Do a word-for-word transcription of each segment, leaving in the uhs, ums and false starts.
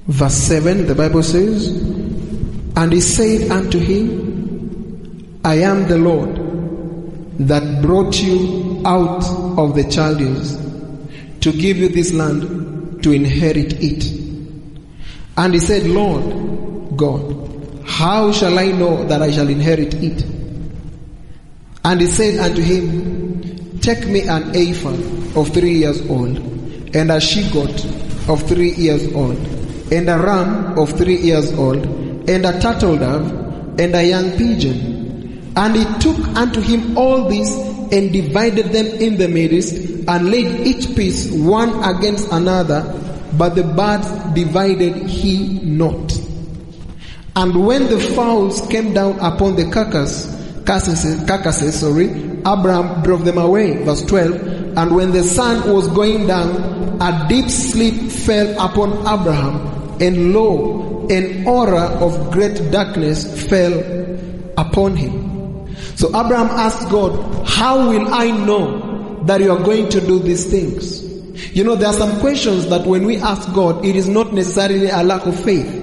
Verse seven, the Bible says, and he said unto him, I am the Lord that brought you out of the Chaldeans to give you this land to inherit it. And he said, Lord God, how shall I know that I shall inherit it? And he said unto him, take me an ephah of three years old, and a she-goat of three years old, and a ram of three years old, and a turtle dove, and a young pigeon. And he took unto him all these, and divided them in the midst, and laid each piece one against another, but the birds divided he not. And when the fowls came down upon the carcass, carcasses, carcasses, sorry, Abraham drove them away. Verse twelve. And when the sun was going down, a deep sleep fell upon Abraham, and lo, an aura of great darkness fell upon him. So Abraham asked God, how will I know that you are going to do these things? You know, there are some questions that when we ask God, it is not necessarily a lack of faith.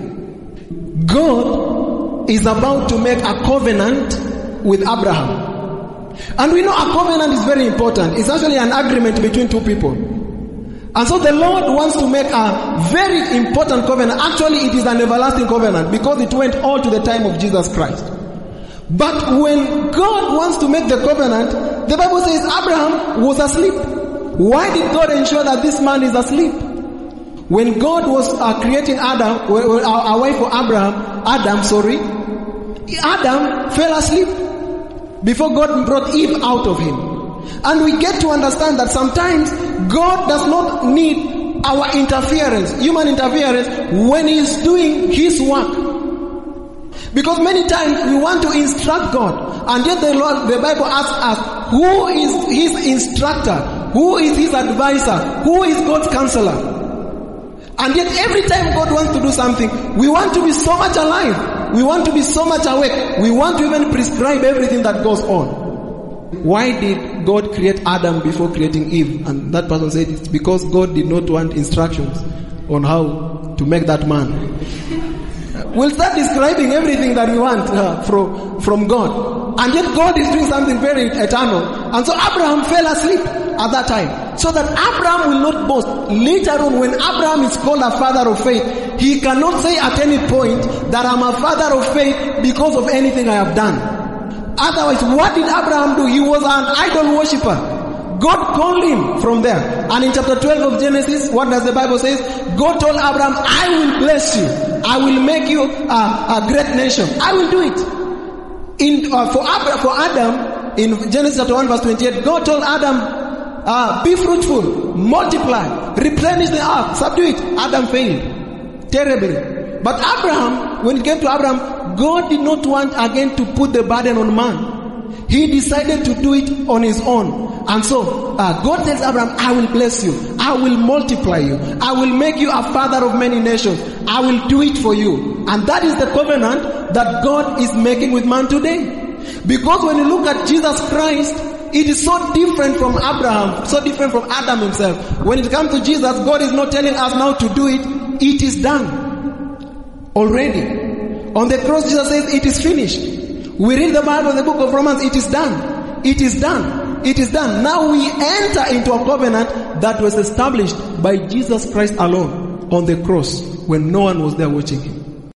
God is about to make a covenant with Abraham. And we know a covenant is very important. It's actually an agreement between two people. And so the Lord wants to make a very important covenant. Actually, it is an everlasting covenant because it went all to the time of Jesus Christ. But when God wants to make the covenant, the Bible says Abraham was asleep. Why did God ensure that this man is asleep? When God was uh, creating Adam, well, our, our wife for Abraham, Adam, sorry, Adam fell asleep before God brought Eve out of him. And we get to understand that sometimes God does not need our interference, human interference, when He is doing His work. Because many times we want to instruct God, and yet the Lord, the Bible asks us, who is His instructor? Who is His advisor? Who is God's counselor? And yet every time God wants to do something, we want to be so much alive. We want to be so much awake. We want to even prescribe everything that goes on. Why did God create Adam before creating Eve? And that person said it's because God did not want instructions on how to make that man. We'll start describing everything that we want uh, from, from God. And yet God is doing something very eternal. And so Abraham fell asleep at that time. So that Abraham will not boast. Later on, when Abraham is called a father of faith, he cannot say at any point that I'm a father of faith because of anything I have done. Otherwise, what did Abraham do? He was an idol worshipper. God called him from there. And in chapter twelve of Genesis, what does the Bible say? God told Abraham, I will bless you. I will make you a, a great nation. I will do it. In uh, for, Abraham, for Adam, in Genesis chapter one verse twenty-eight, God told Adam, uh, be fruitful, multiply, replenish the earth, subdue it. Adam failed terribly. But Abraham, when it came to Abraham, God did not want again to put the burden on man. He decided to do it on his own. And so, uh, God tells Abraham, I will bless you. I will multiply you. I will make you a father of many nations. I will do it for you. And that is the covenant that God is making with man today. Because when you look at Jesus Christ, it is so different from Abraham, so different from Adam himself. When it comes to Jesus, God is not telling us now to do it. It is done already. On the cross, Jesus says, it is finished. We read the Bible, the book of Romans, it is done. It is done. It is done. Now we enter into a covenant that was established by Jesus Christ alone on the cross when no one was there watching him.